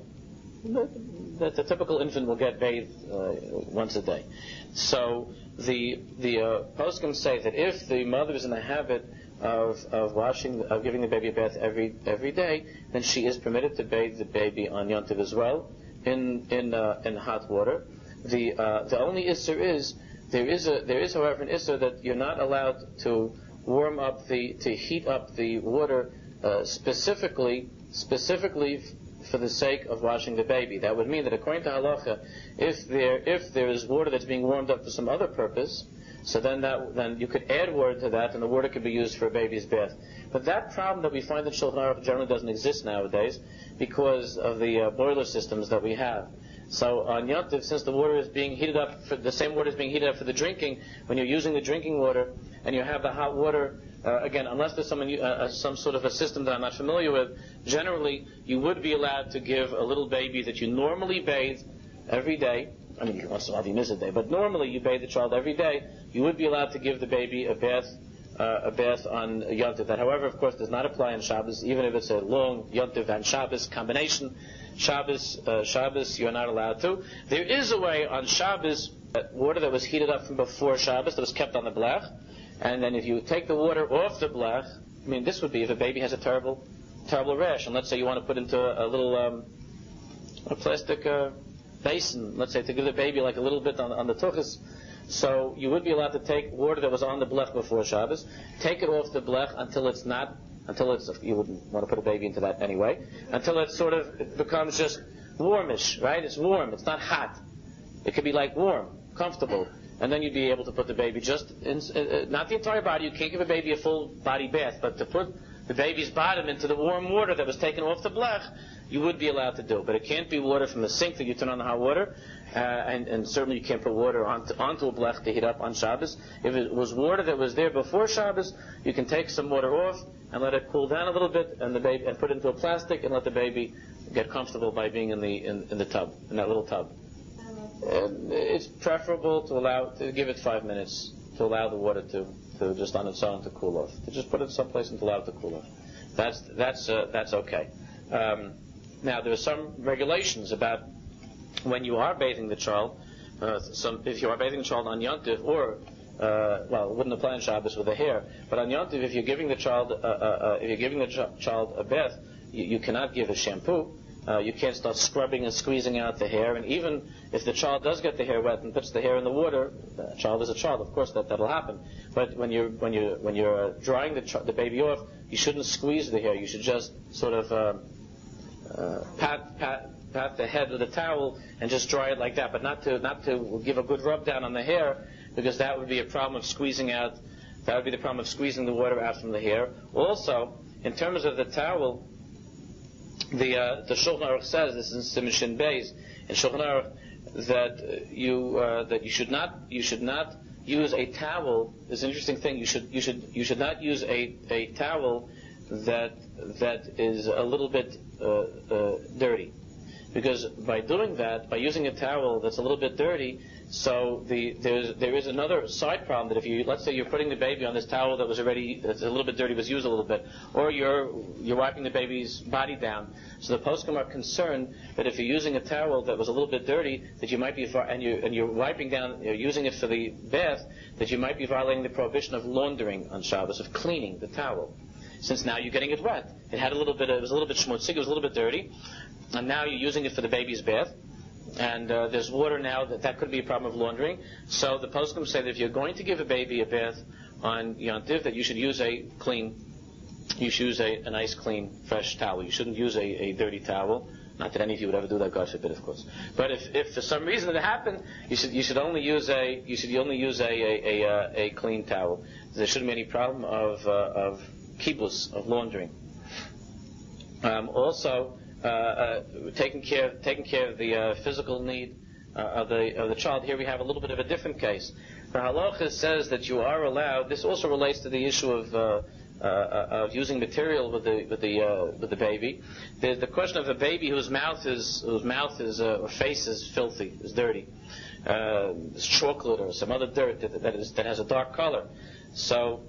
The typical infant will get bathed once a day. So the poskim say that if the mother is in the habit of giving the baby a bath every day, then she is permitted to bathe the baby on Yontiv as well in hot water. The only issur is there is however an issur that you're not allowed to heat up the water specifically for the sake of washing the baby. That would mean that according to halacha, if there is water that's being warmed up for some other purpose, so then you could add water to that, and the water could be used for a baby's bath. But that problem that we find in Shulchan Aruch generally doesn't exist nowadays because of the boiler systems that we have. So on Yontiv, since the water is being heated up, the same water is being heated up for the drinking, when you're using the drinking water and you have the hot water, again, unless there's some sort of a system that I'm not familiar with, generally you would be allowed to give a little baby that you normally bathe every day. I mean, once in a while you miss a day, but normally you bathe the child every day. You would be allowed to give the baby a bath on Yontiv. That, however, of course, does not apply on Shabbos, even if it's a long Yontiv and Shabbos combination. Shabbos, you're not allowed to. There is a way on Shabbos, water that was heated up from before Shabbos, that was kept on the blech, and then if you take the water off the blech, I mean, this would be if a baby has a terrible rash, and let's say you want to put into a little a plastic basin, let's say, to give the baby like a little bit on the tuchus. So you would be allowed to take water that was on the blech before Shabbos, take it off the blech until you wouldn't want to put a baby into that anyway, until it becomes just warmish, right? It's warm, it's not hot. It could be like warm, comfortable. And then you'd be able to put the baby just in, not the entire body, you can't give a baby a full body bath, but to put the baby's bottom into the warm water that was taken off the blech, you would be allowed to do. But it can't be water from the sink that you turn on the hot water, and certainly you can't put water onto a blech to heat up on Shabbos. If it was water that was there before Shabbos, you can take some water off and let it cool down a little bit, and put it into a plastic and let the baby get comfortable by being in the tub, in that little tub. It's preferable to give it 5 minutes to allow the water to to just on its own to cool off. To just put it someplace and allow it to cool off. That's okay. Now there are some regulations about when you are bathing the child. If you are bathing the child on Yom Tov, or it wouldn't apply on Shabbos with the hair, but on Yom Tov, if you're giving the child a bath, you cannot give a shampoo. You can't start scrubbing and squeezing out the hair, and even if the child does get the hair wet and puts the hair in the water, the child is a child. Of course, that'll happen. But when you're drying the baby off, you shouldn't squeeze the hair. You should just sort of pat the head with a towel and just dry it like that, but not to give a good rub down on the hair, because that would be a problem of squeezing out. That would be the problem of squeezing the water out from the hair. Also, in terms of the towel, the Shulchan Aruch says, this is in Siman Shin Beis in Shulchan Aruch, that you should not use a towel. It's an interesting thing. You should not use a towel that is a little bit dirty, because by doing that, by using a towel that's a little bit dirty, so there is another side problem, that if let's say you're putting the baby on this towel that's a little bit dirty, was used a little bit, or you're wiping the baby's body down. So the poskim are concerned that if you're using a towel that was a little bit dirty, that you might be and you're wiping down, you're using it for the bath, that you might be violating the prohibition of laundering on Shabbos, of cleaning the towel. Since now you're getting it wet. It was a little bit schmutzig, it was a little bit dirty, and now you're using it for the baby's bath. And there's water now, that could be a problem of laundering. So the poskim say that if you're going to give a baby a bath on Yom Tov, that you should use a nice, clean, fresh towel. You shouldn't use a dirty towel. Not that any of you would ever do that, God forbid, of course. But if for some reason it happened, you should only use a clean towel. There shouldn't be any problem of kibus, of laundering. Also, taking care of the physical need of the child. Here we have a little bit of a different case. The halacha says that you are allowed. This also relates to the issue of using material with the baby. The question of a baby whose mouth is or face is filthy, is dirty, it's chocolate or some other dirt that has a dark color. So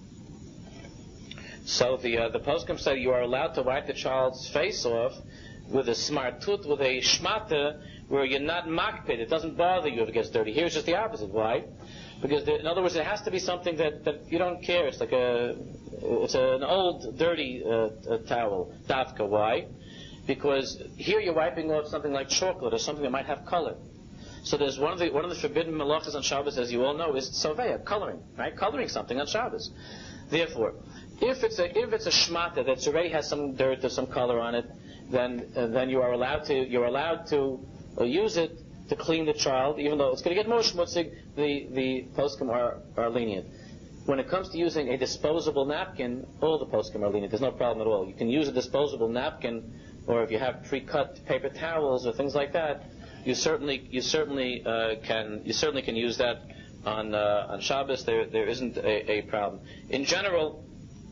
the poskim say you are allowed to wipe the child's face off with a smartut, with a shmata, where you're not makpid. It doesn't bother you if it gets dirty. Here it's just the opposite. Why? Because in other words, it has to be something that you don't care. It's like it's an old dirty towel. Davka. Why? Because here you're wiping off something like chocolate or something that might have color. So there's one of the forbidden malachas on Shabbos, as you all know, is tzoveya, coloring, right? Coloring something on Shabbos. Therefore, if it's a shmata that already has some dirt or some color on it, then you're allowed to use it to clean the child, even though it's going to get more shmutzig. The poskim are lenient. When it comes to using a disposable napkin, all the poskim are lenient. There's no problem at all. You can use a disposable napkin, or if you have pre-cut paper towels or things like that, you certainly can use that on Shabbos. There isn't a problem. In general,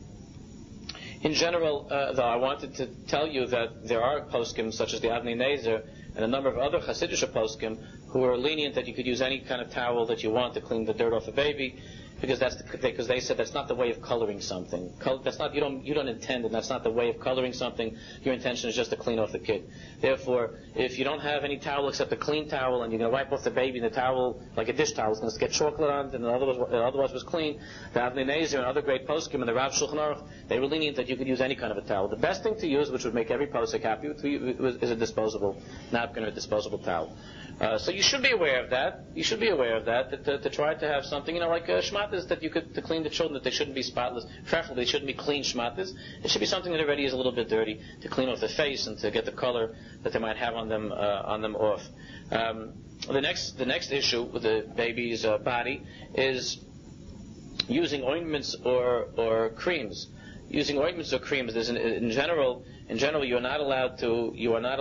though, I wanted to tell you that there are poskim such as the Avnei Nezer and a number of other Hasidic poskim who are lenient that you could use any kind of towel that you want to clean the dirt off a baby, because they said that's not the way of coloring something. That's not, you don't intend, and that's not the way of coloring something. Your intention is just to clean off the kid. Therefore, if you don't have any towel except a clean towel, and you're going to wipe off the baby, and the towel, like a dish towel, is going to get chocolate on it, and otherwise was clean, the Avnei Nezer and other great poskim and the Rav Shulchan Aruch, they were lenient that you could use any kind of a towel. The best thing to use, which would make every posik happy, is a disposable napkin or a disposable towel. So you should be aware of that. You should be aware of that, to try to have something, like shmatas that you could, to clean the children, that they shouldn't be spotless. Preferably, they shouldn't be clean shmatas. It should be something that already is a little bit dirty, to clean off the face and to get the color that they might have on them off. The next issue with the baby's body is using ointments or creams. Using ointments or creams. There's in general, you are not allowed to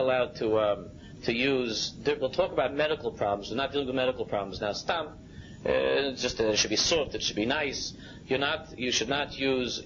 use. We'll talk about medical problems. We're not dealing with medical problems now. Stam, just it should be soft. It should be nice. You should not use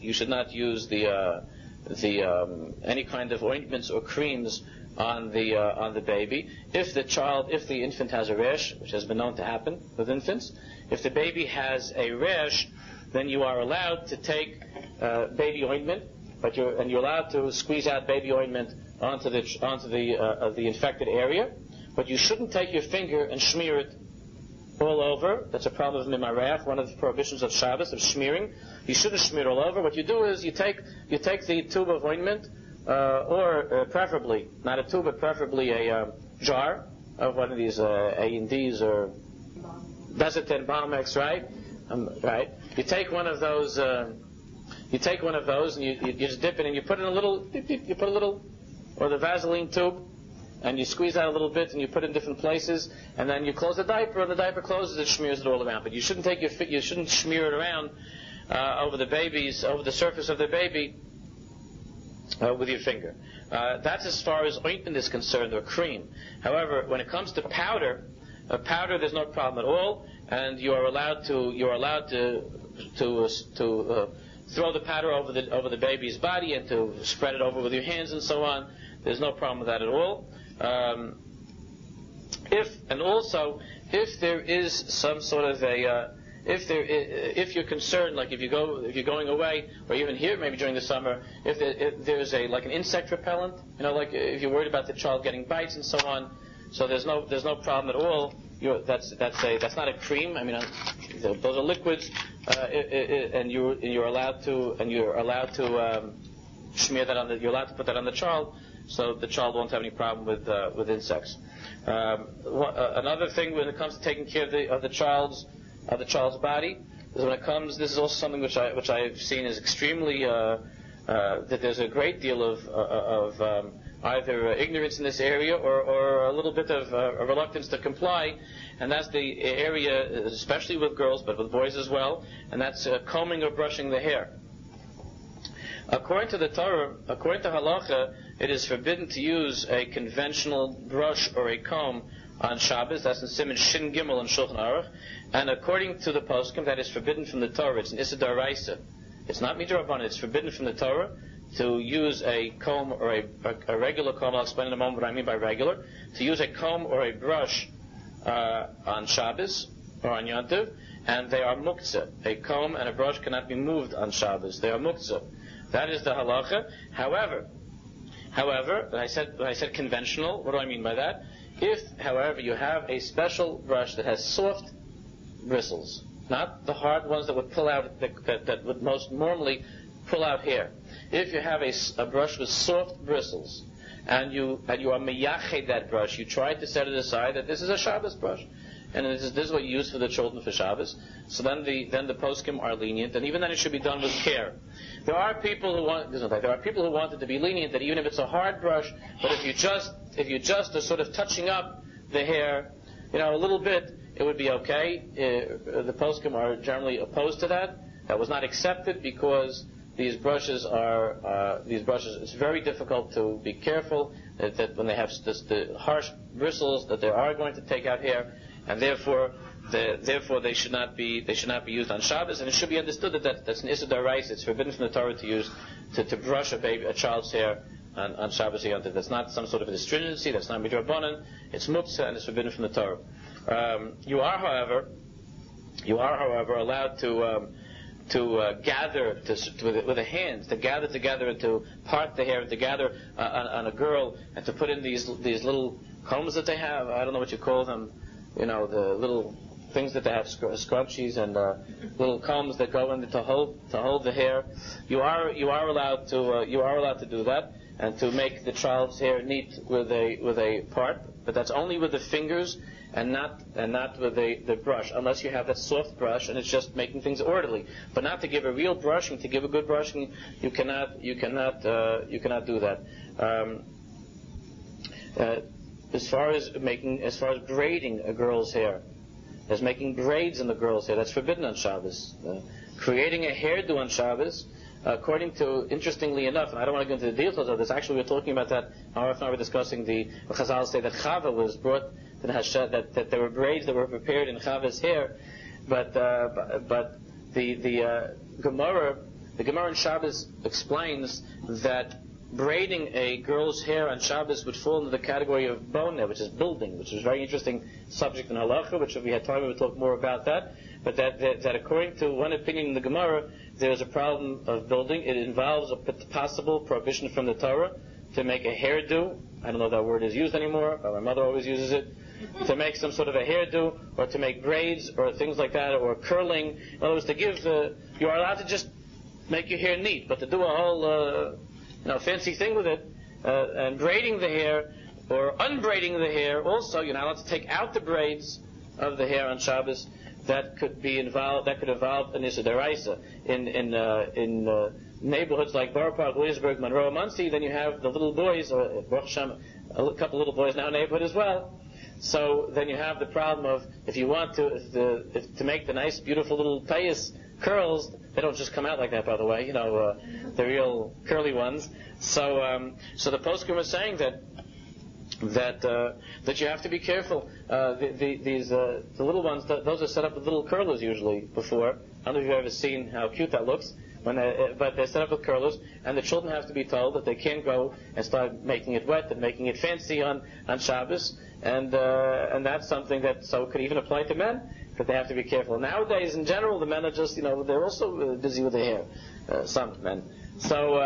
any kind of ointments or creams on the baby. If the infant has a rash, which has been known to happen with infants, if the baby has a rash, then you are allowed to take baby ointment, but you're allowed to squeeze out baby ointment onto the infected area, but you shouldn't take your finger and smear it all over. That's a problem of mimarech, one of the prohibitions of Shabbos, of smearing. You shouldn't smear it all over. What you do is you take the tube of ointment, or preferably, not a tube, but preferably a jar of one of these A&Ds or Desitin Balmex, right? Right. You take one of those. You take one of those and you just dip it and you put in a little. You put a little, or the Vaseline tube, and you squeeze out a little bit and you put it in different places, and then you close the diaper, and the diaper closes, it smears it all around. But you shouldn't you shouldn't smear it around over the surface of the baby with your finger. That's as far as ointment is concerned, or cream. However, when it comes to powder, there's no problem at all, and you are allowed to throw the powder over the baby's body and to spread it over with your hands and so on. There's no problem with that at all. If there is some sort of if you're concerned, like if you're going away, or even here maybe during the summer, if there's like an insect repellent, like if you're worried about the child getting bites and so on, so there's no problem at all. That's not a cream. I mean, those are liquids, and you're allowed to smear that you're allowed to put that on the child, so the child won't have any problem with insects. Another thing when it comes to taking care of the child's body is this is also something which I've seen is extremely that there's a great deal of either ignorance in this area or a little bit of a reluctance to comply, and that's the area, especially with girls, but with boys as well, and that's combing or brushing the hair. According to the Torah, according to Halacha, it is forbidden to use a conventional brush or a comb on Shabbos. That's in Siman Shin Gimel and Shulchan Aruch. And according to the Poskim, that is forbidden from the Torah. It's an Issa D'Oraisa. It's not Midrabanan. It's forbidden from the Torah to use a comb or a regular comb. I'll explain in a moment what I mean by regular. To use a comb or a brush on Shabbos or on Yom Tov, and they are muktzah. A comb and a brush cannot be moved on Shabbos. They are muktzah. That is the halacha. However, when I said conventional, what do I mean by that? If, however, you have a special brush that has soft bristles, not the hard ones that would pull out, that would most normally pull out hair. If you have a brush with soft bristles, and you are meyached that brush, you try to set it aside that this is a Shabbos brush, and this is what you use for the children for Shabbos. So then the poskim are lenient, and even then it should be done with care. There are people who want it to be lenient, that even if it's a hard brush, but if you just are sort of touching up the hair, a little bit, it would be okay. The poskim are generally opposed to that. That was not accepted because these brushes, it's very difficult to be careful that when they have the harsh bristles, that they are going to take out hair, and therefore they should not be used on Shabbos. And it should be understood that's an Issa D'Oraisa. It's forbidden from the Torah to use to brush a child's hair on Shabbos or Yom Tov. That's not some sort of a stringency. That's not midrabanan. It's muktzah, and it's forbidden from the Torah. You are, however, allowed to gather with the hands, to gather together and to part the hair, and to gather on a girl, and to put in these little combs that they have. I don't know what you call them. The little things that they have, scrunchies and little combs that go in to hold the hair. You are allowed to do that, and to make the child's hair neat with a part, but that's only with the fingers and not with the brush, unless you have that soft brush and it's just making things orderly. But not to give a real brushing, to give a good brushing, you cannot do that. As far as braiding a girl's hair, as making braids in the girl's hair, that's forbidden on Shabbos. Creating a hairdo on Shabbos, according to, interestingly enough, and I don't want to go into the details of this, actually we're talking about that, our now we're discussing the Chazal say that Chava was brought to the Hashem, that there were braids that were prepared in Chava's hair, but the Gemara in Shabbos explains that braiding a girl's hair on Shabbos would fall into the category of boneh, which is building, which is a very interesting subject in halacha, which if we had time we would talk more about that. But that according to one opinion in the Gemara, there is a problem of building. It involves a possible prohibition from the Torah to make a hairdo. I don't know if that word is used anymore, but my mother always uses it. To make some sort of a hairdo, or to make braids, or things like that, or curling. In other words, to give you are allowed to just make your hair neat, but to do a whole fancy thing with it, and braiding the hair, or unbraiding the hair, also you're not allowed to take out the braids of the hair on Shabbos. That could involve an Issa Deraisa. In neighborhoods like Borough Park, Williamsburg, Monroe, Muncie, then you have the little boys, or Baruch Hashem, a couple little boys now in the neighborhood as well. So then you have the problem of if you want to make the nice, beautiful little payas curls, they don't just come out like that, by the way. The real curly ones. So the poskim was saying that you have to be careful. The little ones, those are set up with little curlers usually before. I don't know if you've ever seen how cute that looks. But they're set up with curlers, and the children have to be told that they can't go and start making it wet and making it fancy on Shabbos, and that's something that could even apply to men, but they have to be careful. Nowadays, in general, the men are just they're also busy with their hair. Some men. So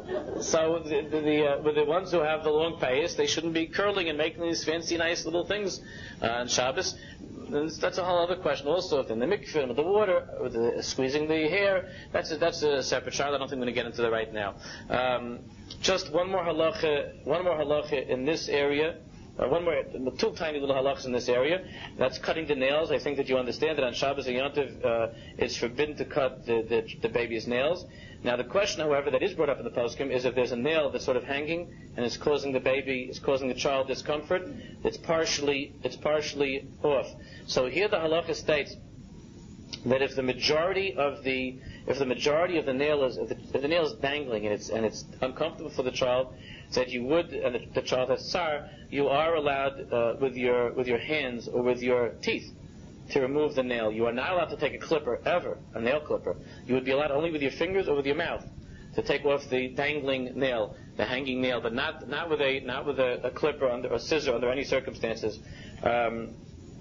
with the ones who have the long payas, they shouldn't be curling and making these fancy, nice little things on Shabbos. That's a whole other question. Also, if in the mikveh, with the water, with squeezing the hair, that's a separate child. I don't think I'm going to get into that right now. Just one more halacha in this area. Two tiny little halachas in this area. That's cutting the nails. I think that you understand that on Shabbos and Yom Tov, it's forbidden to cut the baby's nails. Now the question, however, that is brought up in the poskim is if there's a nail that's sort of hanging and it's causing the child discomfort, it's partially off. So here the halacha states that if the majority of the nail is if the nail is dangling and it's uncomfortable for the child, that you would, and the child has tsar, you are allowed with your hands or with your teeth to remove the nail. You are not allowed to take a clipper ever, a nail clipper. You would be allowed only with your fingers or with your mouth to take off the dangling nail, the hanging nail, but not with a clipper or a scissor under any circumstances. And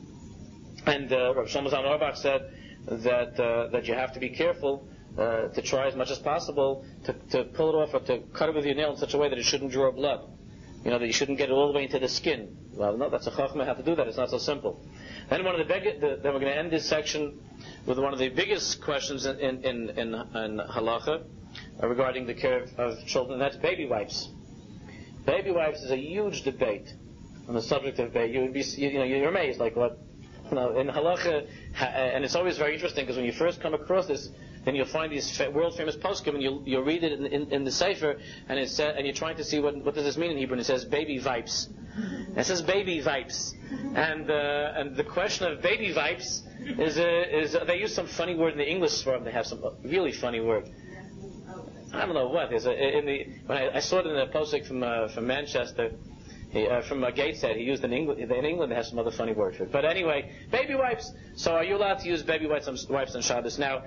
Rav Shlomo Zalman Auerbach said that you have to be careful to try as much as possible to pull it off or to cut it with your nail in such a way that it shouldn't draw blood. That you shouldn't get it all the way into the skin. Well, no, that's a chachma how to do that. It's not so simple. Then then we're going to end this section with one of the biggest questions in halacha regarding the care of children, and that's baby wipes. Baby wipes is a huge debate on the subject of baby. You're amazed, like what, in halacha, and it's always very interesting because when you first come across this, then you'll find these world famous poskim, and you'll read it in the sefer, and you're trying to see what does this mean in Hebrew, and it says baby vipes. It says baby vipes, and the question of baby vipes is they use some funny word in the English form. They have some really funny word. I don't know what. When I saw it in a posik from Manchester. From Gateshead, he used in England. In England, they have some other funny word for it. But anyway, baby wipes. So, are you allowed to use baby wipes on Shabbos? Now,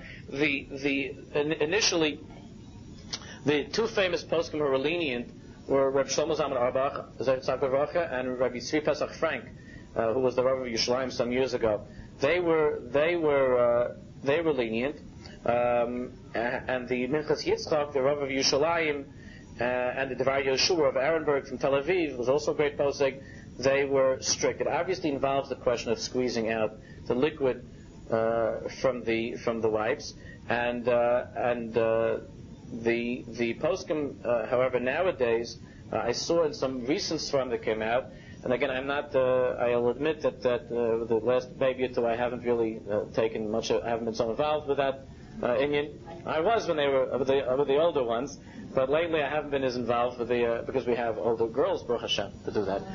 initially, the two famous poskim who were lenient were Reb Shlomo Zalman Auerbach, and Rabbi Tzvi Pesach Frank, who was the Rav of Yerushalayim some years ago. They were lenient, and the Minchas Yitzchak, the Rav of Yerushalayim, and the Devar Yoshua of Ehrenberg from Tel Aviv was also a great posek. They were strict. It obviously involves the question of squeezing out the liquid from the wipes, and the poskim. However, nowadays I saw in some recent swarm that came out, and again I'll admit that the last baby or two I haven't really taken much. I haven't been so involved with that Inyan. I was when they were with the older ones. But lately I haven't been as involved with because we have older girls, Baruch Hashem, to do that.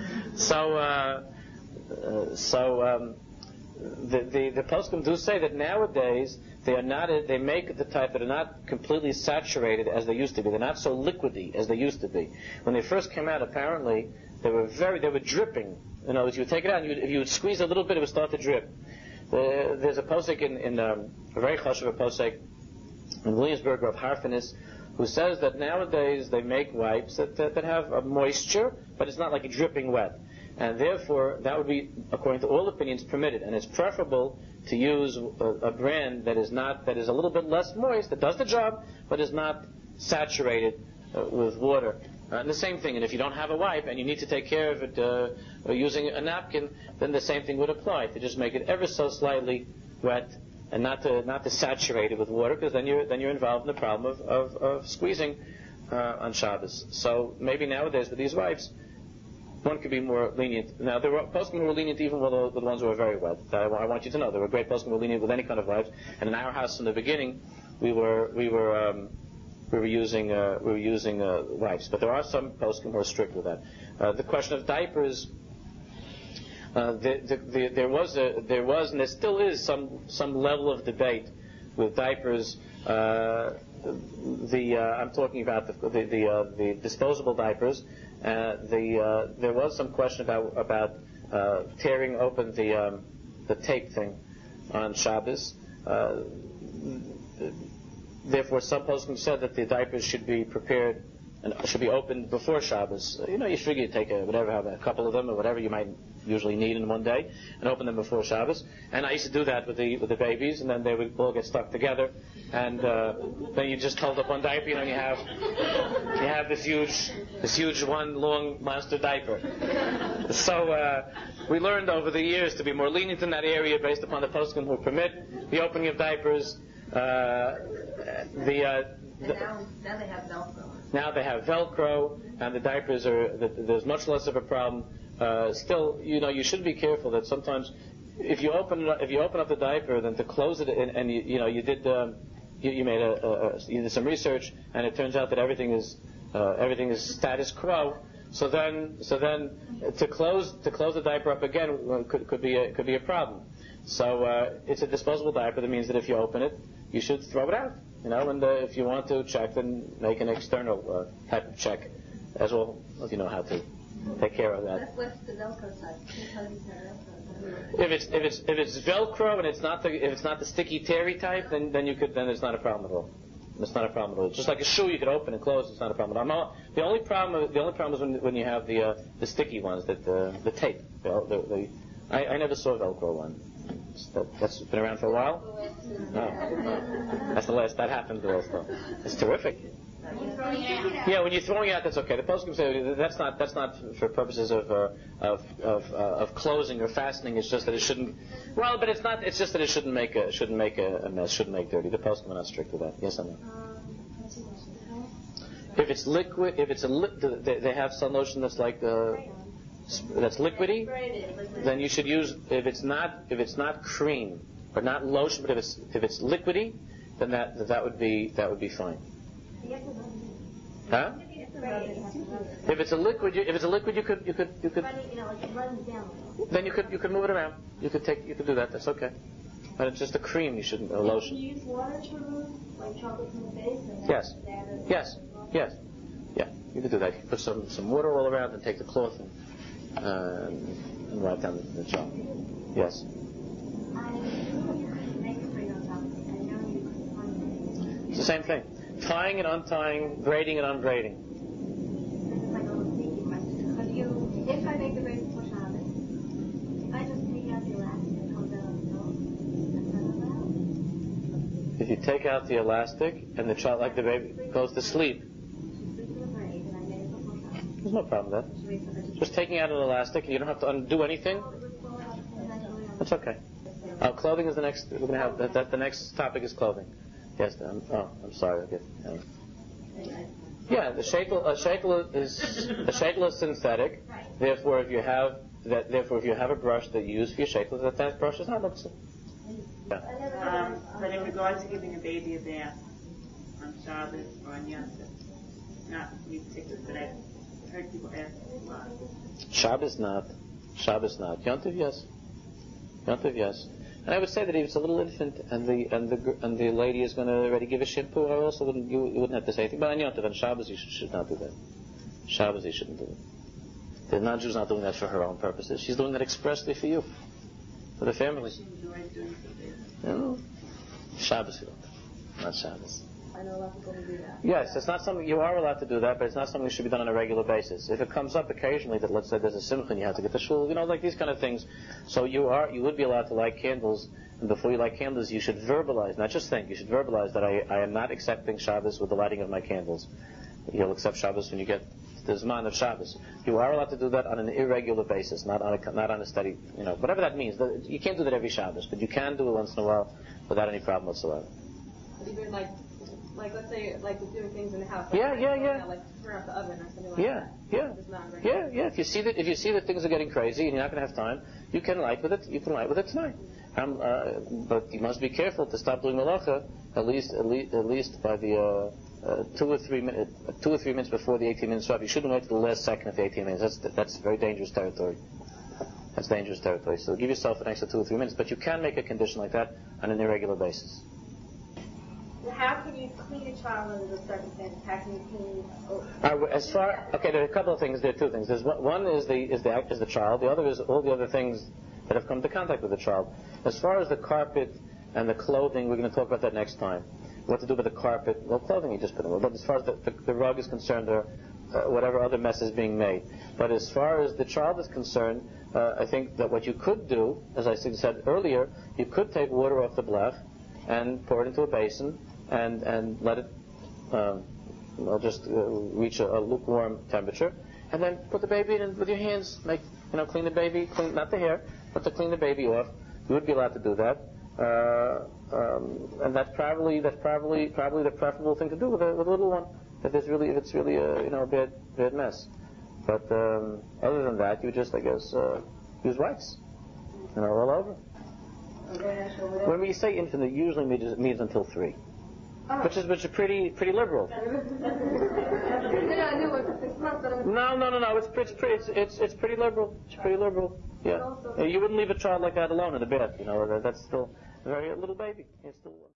The poskim do say that nowadays they make the type that are not completely saturated as they used to be. They're not so liquidy as they used to be. When they first came out, apparently they were dripping. You would take it out, and if you would squeeze a little bit, it would start to drip. There's a posek in a very chashuv posek in Williamsburg, Rav Harfinis, who says that nowadays they make wipes that have a moisture, but it's not like a dripping wet. And therefore, that would be, according to all opinions, permitted. And it's preferable to use a brand that is a little bit less moist, that does the job, but is not saturated with water. And the same thing, and if you don't have a wipe and you need to take care of it using a napkin, then the same thing would apply, to just make it ever so slightly wet and not to saturate it with water, because then you're involved in the problem of squeezing on Shabbos. So maybe nowadays with these wipes, one could be more lenient. Now, there were poskim who were lenient even with the ones who were very wet. I want you to know there were great poskim who were lenient with any kind of wipes. And in our house from the beginning, we were using wipes. But there are some poskim who are strict with that. The question of diapers, there was and there still is some level of debate with diapers. I'm talking about the disposable diapers. There was some question about tearing open the tape thing on Shabbos. Therefore, some poskim said that the diapers should be prepared and should be opened before Shabbos. You figure you take have a couple of them or whatever you might usually need in one day, and open them before Shabbos. And I used to do that with the babies, and then they would all get stuck together, and then you just hold up one diaper, and you have this huge one long monster diaper. So we learned over the years to be more lenient in that area based upon the poskim who permit the opening of diapers. Now they have Velcro. Now they have Velcro, and the diapers there's much less of a problem. Still, you should be careful that sometimes, if you open up the diaper, then to close it, and you did some research, and it turns out that everything is status quo. So then to close the diaper up again could be a problem. So it's a disposable diaper. That means that if you open it, you should throw it out. And if you want to check, then make an external type of check as well, if you know how to take care of that. What's the Velcro side? If it's Velcro and it's not the sticky terry type, then it's not a problem at all. It's not a problem at all. Just like a shoe, you could open and close. It's not a problem. The only problem is when you have the sticky ones, that the tape. I never saw a Velcro one. That's been around for a while. No. That's the last. That happened the last time. It's terrific. Yeah, when you're throwing it out, that's okay. The poskim say that's not for purposes of closing or fastening. It's just that it shouldn't. Well, but it's not. It's just that it shouldn't make a mess. Shouldn't make dirty. The poskim are not strict with that. Yes, I know. If it's liquid, they have sun lotion that's like that's liquidy. Then you should use if it's not cream or not lotion, but if it's liquidy, then that would be fine. Huh? If it's a liquid, you could. Then you could move it around. You could do that. That's okay. But it's just a cream. You shouldn't a lotion. Can you use water to remove, like chocolate from the face? Yes. Yeah. You could do that. You could put some water all around and take the cloth and wipe down the chocolate. Yes. It's the same thing. Tying and untying, braiding and unbraiding. If I make the braid before Shabbos, if I just take out the elastic and comes out on the If you take out the elastic and the child, like the baby, goes to sleep, there's no problem with that. Just taking out an elastic, you don't have to undo anything. That's okay. Clothing is the next. We're going to have that. The next topic is clothing. Yes. I'm sorry. Okay. Yeah, the sheitel is synthetic. Therefore, if you have a brush that you use for your sheitel, that brush is not muktzah. Yeah. But in regards to giving a baby a bath on Shabbos or on Yom Tov, not me particular, but I've heard people ask a lot. Shabbos not. Yom Tov yes. And I would say that if it's a little infant and the lady is going to already give a shampoo, I also you wouldn't have to say anything. But on Yom Tov and Shabbos you should not do that. Shabbos you shouldn't do it. The non-Jew's not doing that for her own purposes. She's doing that expressly for you, for the family. She enjoys doing something. No. Shabbos you don't. Not Shabbos. I know a lot of people who do that. Yes, it's not something you are allowed to do that, but it's not something that should be done on a regular basis. If it comes up occasionally that, let's say, there's a simcha and you have to get the shul, like these kind of things. So you would be allowed to light candles, and before you light candles, you should verbalize, not just think. You should verbalize that I am not accepting Shabbos with the lighting of my candles. You'll accept Shabbos when you get the Zman of Shabbos. You are allowed to do that on an irregular basis, not on a steady, whatever that means. You can't do that every Shabbos, but you can do it once in a while without any problem whatsoever. But even like let's say like doing things in the house. Yeah. Like turn off the oven or something like that. Yeah. If you see that things are getting crazy and you're not going to have time, you can light with it. You can light with it tonight. But you must be careful to stop doing malacha at least by the 2 or 3 minutes before the 18 minutes up. You shouldn't wait to the last second of the 18 minutes. That's very dangerous territory. That's dangerous territory. So give yourself an extra 2 or 3 minutes. But you can make a condition like that on an irregular basis. How can you clean a child under the circumstances? How can you clean? There are a couple of things. There are two things. One is the child. The other is all the other things that have come into contact with the child. As far as the carpet and the clothing, we're going to talk about that next time. What to do with the carpet? Well, clothing you just put in. But as far as the rug is concerned, or whatever other mess is being made. But as far as the child is concerned, I think that what you could do, as I said earlier, you could take water off the blech and pour it into a basin and let it reach a lukewarm temperature, and then put the baby in with your hands. Clean the baby, not the hair, but to clean the baby off. You would be allowed to do that, and that's probably the preferable thing to do with a little one. If it's really a bad mess. But other than that, you just use wipes, all over. When we say infant, it usually means until 3. Which is pretty liberal. No. It's pretty liberal. It's pretty liberal. Yeah. You wouldn't leave a child like that alone in the bed. That's still a very little baby. It's still.